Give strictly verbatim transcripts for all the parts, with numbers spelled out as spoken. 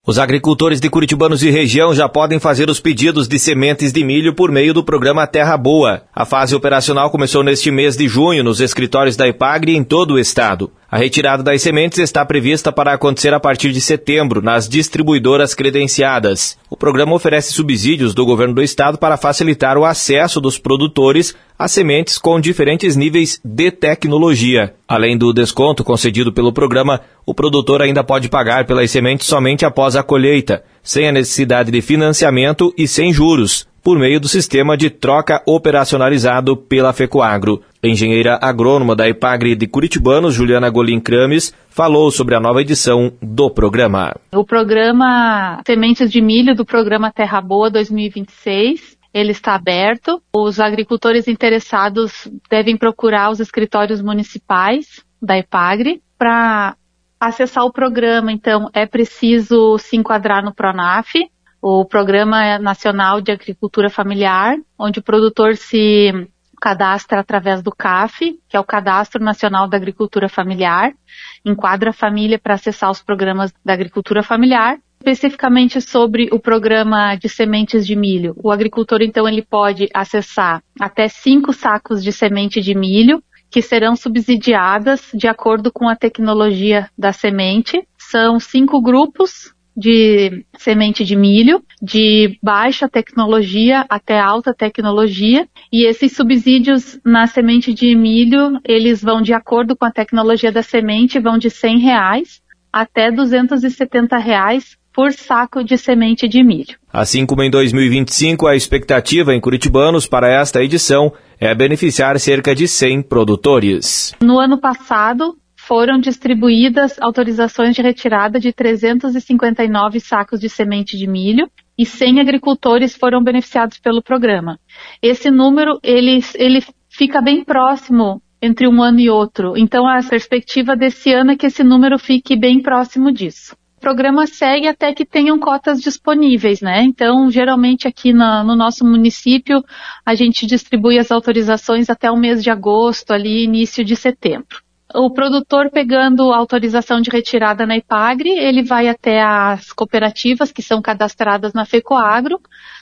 Os agricultores de Curitibanos e região já podem fazer os pedidos de sementes de milho por meio do programa Terra Boa. A fase operacional começou neste mês de junho nos escritórios da Epagri em todo o estado. A retirada das sementes está prevista para acontecer a partir de setembro nas distribuidoras credenciadas. O programa oferece subsídios do governo do estado para facilitar o acesso dos produtores a sementes com diferentes níveis de tecnologia. Além do desconto concedido pelo programa, o produtor ainda pode pagar pelas sementes somente após a colheita, sem a necessidade de financiamento e sem juros, por meio do sistema de troca operacionalizado pela FECOAGRO. A engenheira agrônoma da Epagri de Curitibanos, Juliana Golim Krames, falou sobre a nova edição do programa. O programa Sementes de Milho do programa Terra Boa dois mil e vinte e seis, ele está aberto. Os agricultores interessados devem procurar os escritórios municipais da Epagri. Para acessar o programa, então, é preciso se enquadrar no PRONAF, o Programa Nacional de Agricultura Familiar, onde o produtor se cadastra através do C A F, que é o Cadastro Nacional da Agricultura Familiar, enquadra a família para acessar os programas da agricultura familiar. Especificamente sobre o programa de sementes de milho, o agricultor, então, ele pode acessar até cinco sacos de semente de milho, que serão subsidiadas de acordo com a tecnologia da semente. São cinco grupos de semente de milho, de baixa tecnologia até alta tecnologia, e esses subsídios na semente de milho, eles vão de acordo com a tecnologia da semente, vão de cem reais até duzentos e setenta reais por saco de semente de milho. Assim como em dois mil e vinte e cinco, a expectativa em Curitibanos para esta edição é beneficiar cerca de cem produtores. No ano passado, foram distribuídas autorizações de retirada de trezentos e cinquenta e nove sacos de semente de milho e cem agricultores foram beneficiados pelo programa. Esse número, ele, ele fica bem próximo entre um ano e outro. Então, a perspectiva desse ano é que esse número fique bem próximo disso. O programa segue até que tenham cotas disponíveis, né? Então, geralmente aqui na, no nosso município, a gente distribui as autorizações até o mês de agosto, ali início de setembro. O produtor pegando a autorização de retirada na Epagri, ele vai até as cooperativas que são cadastradas na FECOAGRO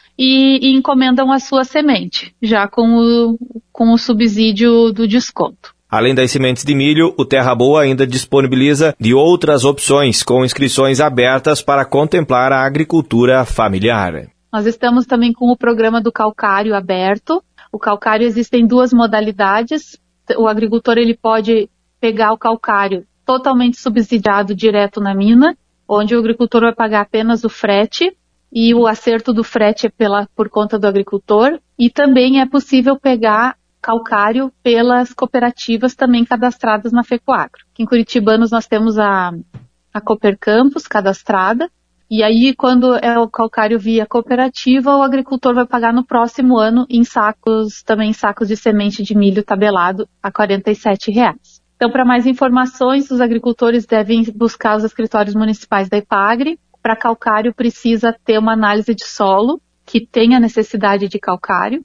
e, e encomendam a sua semente, já com o, com o subsídio do desconto. Além das sementes de milho, o Terra Boa ainda disponibiliza de outras opções com inscrições abertas para contemplar a agricultura familiar. Nós estamos também com o programa do calcário aberto. O calcário existem duas modalidades. O agricultor ele pode pegar o calcário totalmente subsidiado direto na mina, onde o agricultor vai pagar apenas o frete e o acerto do frete é pela, por conta do agricultor. E também é possível pegar calcário pelas cooperativas também cadastradas na FECOAGRO. Aqui em Curitibanos nós temos a, a Cooper Campus cadastrada, e aí quando é o calcário via cooperativa, o agricultor vai pagar no próximo ano em sacos, também sacos de semente de milho tabelado a quarenta e sete reais. Então, para mais informações, os agricultores devem buscar os escritórios municipais da Epagri. Para calcário precisa ter uma análise de solo que tenha necessidade de calcário.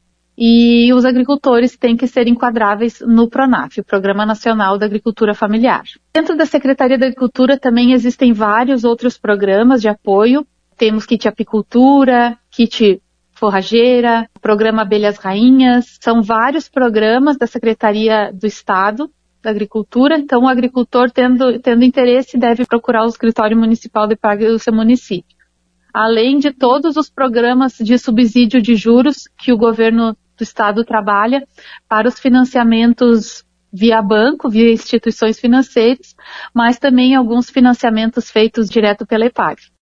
E os agricultores têm que ser enquadráveis no PRONAF, o Programa Nacional da Agricultura Familiar. Dentro da Secretaria da Agricultura também existem vários outros programas de apoio. Temos kit apicultura, kit forrageira, programa Abelhas Rainhas. São vários programas da Secretaria do Estado da Agricultura. Então, o agricultor, tendo, tendo interesse, deve procurar o escritório municipal de Epagri do seu município. Além de todos os programas de subsídio de juros que o governo do estado trabalha para os financiamentos via banco, via instituições financeiras, mas também alguns financiamentos feitos direto pela Epagri.